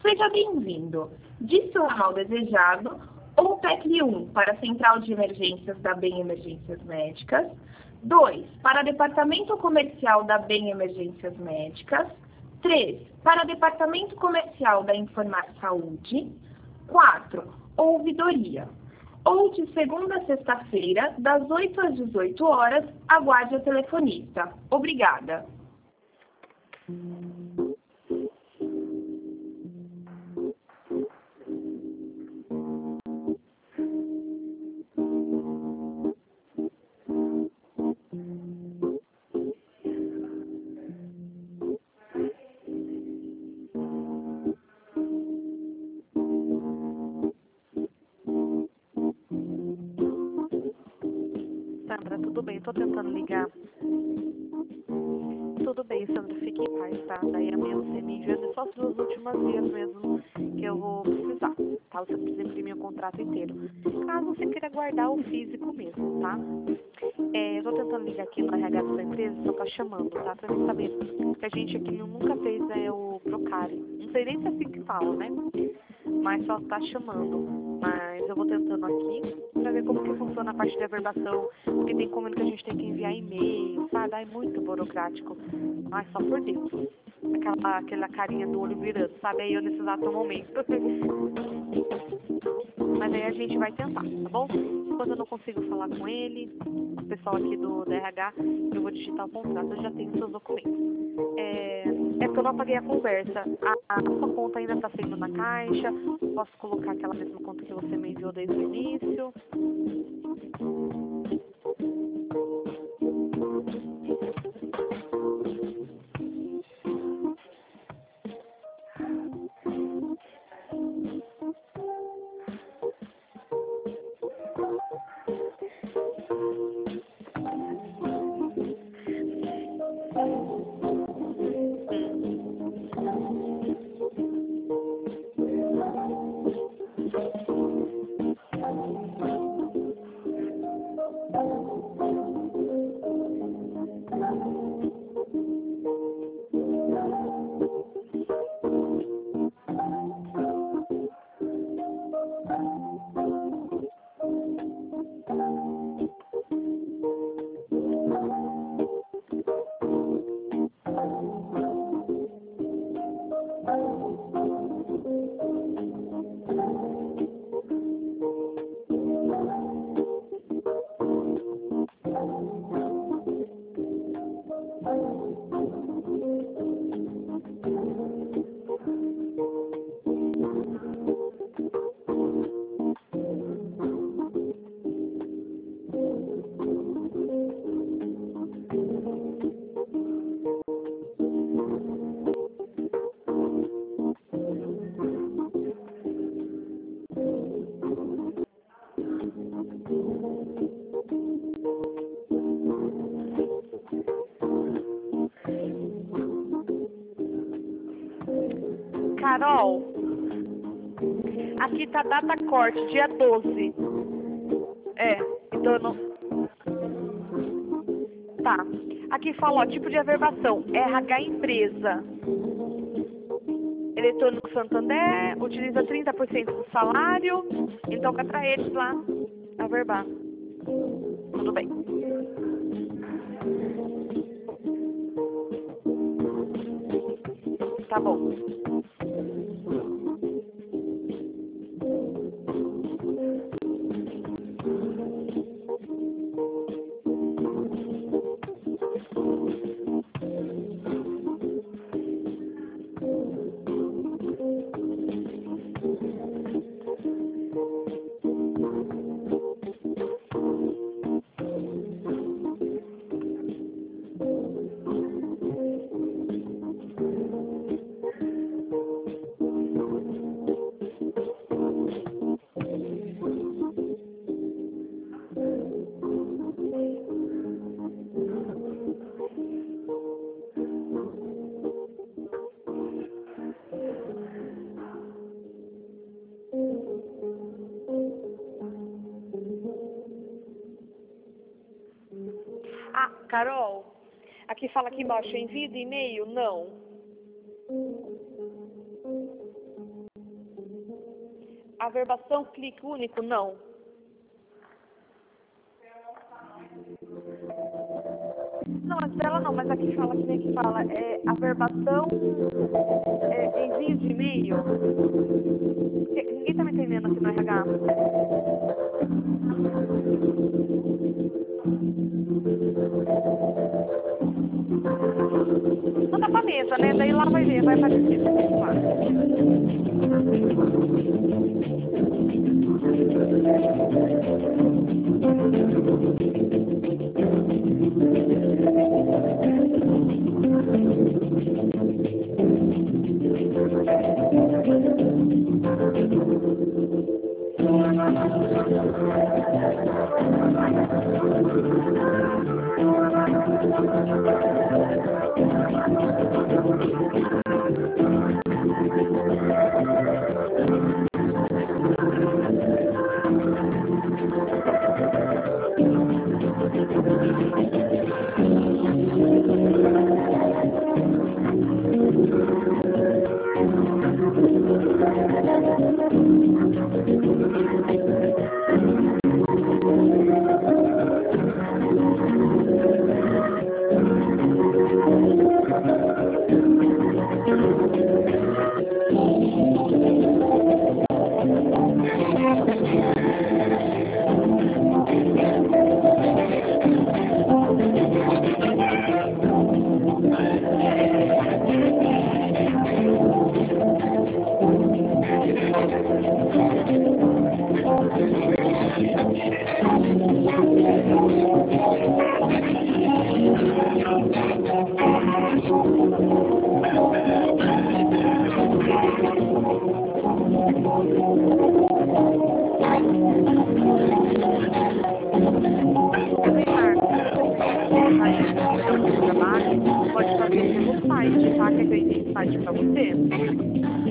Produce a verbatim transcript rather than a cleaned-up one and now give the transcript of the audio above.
Seja bem-vindo. Disse o ramal desejado ou tecle um para a Central de Emergências da Bem Emergências Médicas. dois. Para Departamento Comercial da Bem Emergências Médicas. três. Para Departamento Comercial da Informar Saúde. quatro. Ouvidoria. Ou de segunda a sexta-feira, das oito às dezoito horas, aguarde o telefonista. Obrigada. Sandra, tudo bem? Tô tentando ligar. Tudo bem, Sandra, fique em paz, tá? Daí amanhã você me envia só as duas últimas vias mesmo que eu vou precisar, tá? Você precisa imprimir o contrato inteiro. Caso você queira guardar o físico mesmo, tá? É, eu tô tentando ligar aqui no R H da sua empresa, só tá chamando, tá? Pra mim saber que a gente aqui nunca fez é, o Procare. Não sei nem se é assim que fala, né? Mas só tá chamando. Mas eu vou tentando aqui pra ver como que funciona a parte de averbação, porque tem como que a gente tem que enviar e-mail, sabe? É muito burocrático. Ai, só por Deus. Aquela, aquela carinha do olho virando, sabe? Aí eu nesse exato momento. Mas aí a gente vai tentar, tá bom? Quando eu não consigo falar com ele, o pessoal aqui do, do R H, eu vou digitar o contrato, eu já tenho seus documentos. É, é porque eu não apaguei a conversa. A, a sua conta ainda está sendo na caixa. Posso colocar aquela mesma conta que você me enviou desde o início. Carol, aqui tá data corte, dia doze. É, então eu não... Tá. Aqui fala, ó, tipo de averbação, R H empresa. Eletrônico Santander, utiliza trinta por cento do salário, então é pra eles lá averbar. Tudo bem. Tá bom. Ah, Carol, aqui fala aqui embaixo, envio de e-mail? Não. averbação, clique único? Não. Não, a tela não, mas aqui fala, que nem que fala, é averbação, é, envio de e-mail. Ninguém tá me entendendo aqui no R H. Manda pra mesa, né? Daí lá vai ver, vai aparecer. Pode fazer pelo site, tá? Quer que eu envie o site pra você?